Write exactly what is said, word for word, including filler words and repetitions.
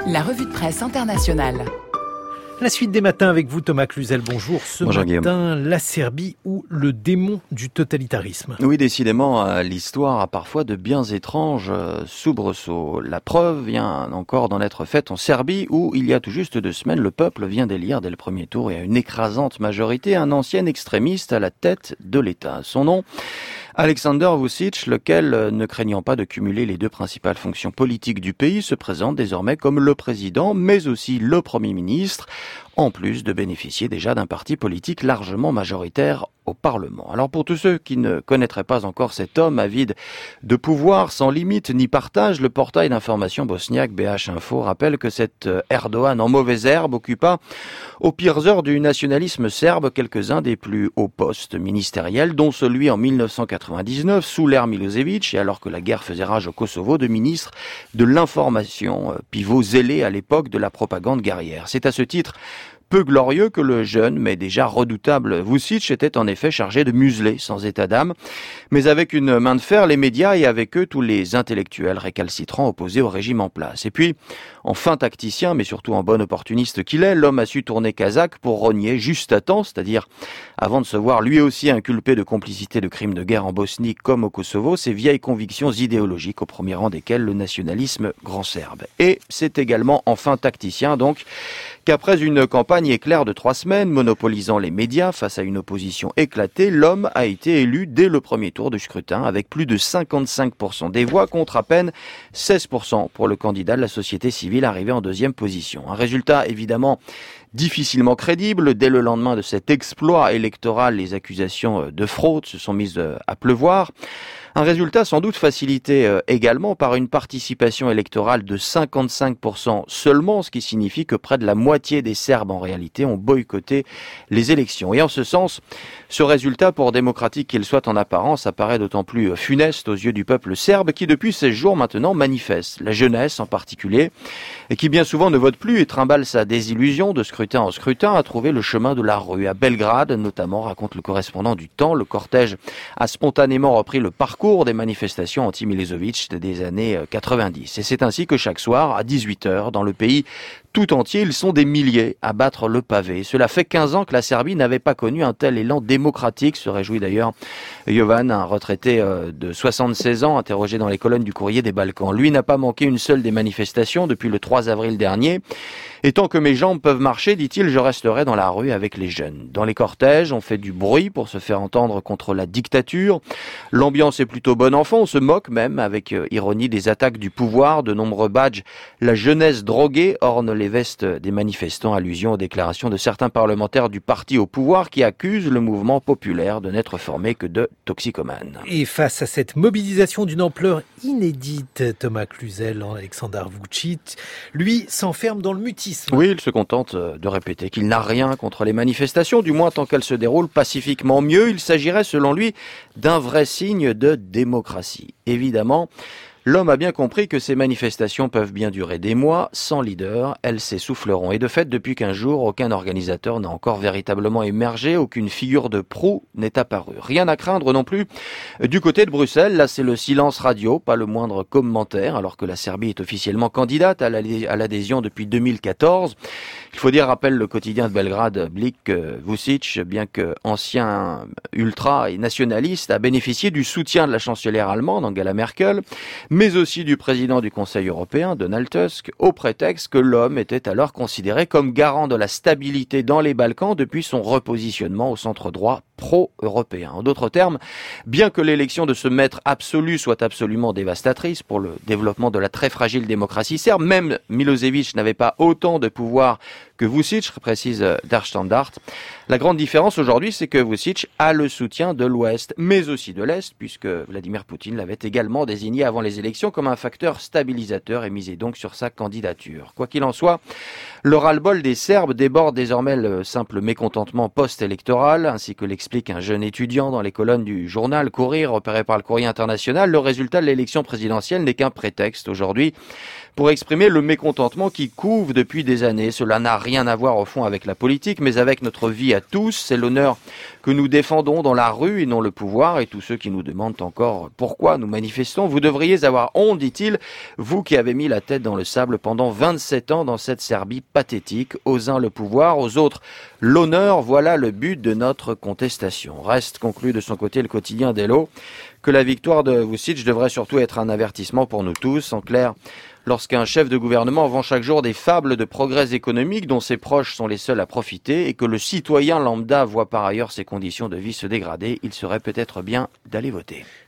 La revue de presse internationale. La suite des matins avec vous, Thomas Cluzel. Bonjour. Ce Bonjour, matin, Guillaume. la Serbie ou le démon du totalitarisme. Oui, décidément, l'histoire a parfois de biens étranges soubresauts. La preuve vient encore d'en être faite en Serbie où, il y a tout juste deux semaines, le peuple vient d'élire dès le premier tour et à une écrasante majorité un ancien extrémiste à la tête de l'État. Son nom, Aleksandar Vučić, lequel, ne craignant pas de cumuler les deux principales fonctions politiques du pays, se présente désormais comme le président, mais aussi le Premier ministre, en plus de bénéficier déjà d'un parti politique largement majoritaire au Parlement. Alors pour tous ceux qui ne connaîtraient pas encore cet homme avide de pouvoir sans limite ni partage, le portail d'information bosniaque B H Info rappelle que cet Erdogan en mauvaise herbe occupa aux pires heures du nationalisme serbe quelques-uns des plus hauts postes ministériels, dont celui en mille neuf cent quatre-vingt-dix-neuf sous l'ère Milosevic et alors que la guerre faisait rage au Kosovo, de ministre de l'information, pivot zélé à l'époque de la propagande guerrière. C'est à ce titre peu glorieux que le jeune, mais déjà redoutable Vučić était en effet chargé de museler sans état d'âme, mais avec une main de fer les médias et avec eux tous les intellectuels récalcitrants opposés au régime en place. Et puis, en fin tacticien, mais surtout en bon opportuniste qu'il est, l'homme a su tourner kazakh pour rogner juste à temps, c'est-à-dire avant de se voir lui aussi inculpé de complicité de crimes de guerre en Bosnie comme au Kosovo, ses vieilles convictions idéologiques, au premier rang desquelles le nationalisme grand serbe. Et c'est également en fin tacticien, donc, qu'après une campagne éclair de trois semaines, monopolisant les médias face à une opposition éclatée, l'homme a été élu dès le premier tour du scrutin avec plus de cinquante-cinq pour cent des voix contre à peine seize pour cent pour le candidat de la société civile arrivé en deuxième position. Un résultat évidemment difficilement crédible. Dès le lendemain de cet exploit électoral, les accusations de fraude se sont mises à pleuvoir. Un résultat sans doute facilité également par une participation électorale de cinquante-cinq pour cent seulement, ce qui signifie que près de la moitié des Serbes en réalité ont boycotté les élections. Et en ce sens, ce résultat, pour démocratique qu'il soit en apparence, apparaît d'autant plus funeste aux yeux du peuple serbe qui depuis seize jours maintenant manifeste, la jeunesse en particulier, et qui bien souvent ne vote plus et trimballe sa désillusion de scrutin en scrutin à trouver le chemin de la rue. À Belgrade notamment, raconte le correspondant du Temps, le cortège a spontanément repris le parcours cours des manifestations anti-Milosevic des années quatre-vingt-dix. Et c'est ainsi que chaque soir, à dix-huit heures, dans le pays tout entier, ils sont des milliers à battre le pavé. Cela fait quinze ans que la Serbie n'avait pas connu un tel élan démocratique, se réjouit d'ailleurs Jovan, un retraité de soixante-seize ans, interrogé dans les colonnes du Courrier des Balkans. Lui n'a pas manqué une seule des manifestations depuis le trois avril dernier. Et tant que mes jambes peuvent marcher, dit-il, je resterai dans la rue avec les jeunes. Dans les cortèges, on fait du bruit pour se faire entendre contre la dictature. L'ambiance est plutôt bon enfant, on se moque même, avec ironie, des attaques du pouvoir. De nombreux badges, la jeunesse droguée orne les vestes des manifestants, allusion aux déclarations de certains parlementaires du parti au pouvoir qui accusent le mouvement populaire de n'être formé que de toxicomanes. Et face à cette mobilisation d'une ampleur inédite, Thomas Cluzel, Aleksandar Vučić, lui, s'enferme dans le mutisme. Oui, il se contente de répéter qu'il n'a rien contre les manifestations, du moins tant qu'elles se déroulent pacifiquement. Mieux, il s'agirait selon lui d'un vrai signe de démocratie. Évidemment, l'homme a bien compris que ces manifestations peuvent bien durer des mois. Sans leader, elles s'essouffleront. Et de fait, depuis quinze jours, aucun organisateur n'a encore véritablement émergé, aucune figure de proue n'est apparue. Rien à craindre non plus du côté de Bruxelles. Là, c'est le silence radio, pas le moindre commentaire, alors que la Serbie est officiellement candidate à l'adhésion depuis deux mille quatorze. Il faut dire, rappelle le quotidien de Belgrade, Blik, que Vučić, bien que ancien ultra et nationaliste, a bénéficié du soutien de la chancelière allemande, Angela Merkel, mais aussi du président du Conseil européen, Donald Tusk, au prétexte que l'homme était alors considéré comme garant de la stabilité dans les Balkans depuis son repositionnement au centre droit pro-européen. En d'autres termes, bien que l'élection de ce maître absolu soit absolument dévastatrice pour le développement de la très fragile démocratie serbe, même Milosevic n'avait pas autant de pouvoir que Vučić, précise Der Standard. La grande différence aujourd'hui, c'est que Vučić a le soutien de l'Ouest, mais aussi de l'Est, puisque Vladimir Poutine l'avait également désigné avant les élections comme un facteur stabilisateur et misait donc sur sa candidature. Quoi qu'il en soit, le ras-le-bol des Serbes déborde désormais le simple mécontentement post-électoral, ainsi que l'explique un jeune étudiant dans les colonnes du journal Courir, repéré par le Courrier international. Le résultat de l'élection présidentielle n'est qu'un prétexte aujourd'hui pour exprimer le mécontentement qui couve depuis des années. Cela n'a rien à voir au fond avec la politique, mais avec notre vie à tous. C'est l'honneur que nous défendons dans la rue et non le pouvoir. Et tous ceux qui nous demandent encore pourquoi nous manifestons, vous devriez avoir honte, dit-il, vous qui avez mis la tête dans le sable pendant vingt-sept ans dans cette Serbie pathétique. Aux uns le pouvoir, aux autres l'honneur, voilà le but de notre contestation. Reste, conclut de son côté le quotidien Delo, que la victoire de Vučić devrait surtout être un avertissement pour nous tous. En clair, lorsqu'un chef de gouvernement vend chaque jour des fables de progrès économique dont ses proches sont les seuls à profiter et que le citoyen lambda voit par ailleurs ses conditions de vie se dégrader, il serait peut-être bien d'aller voter.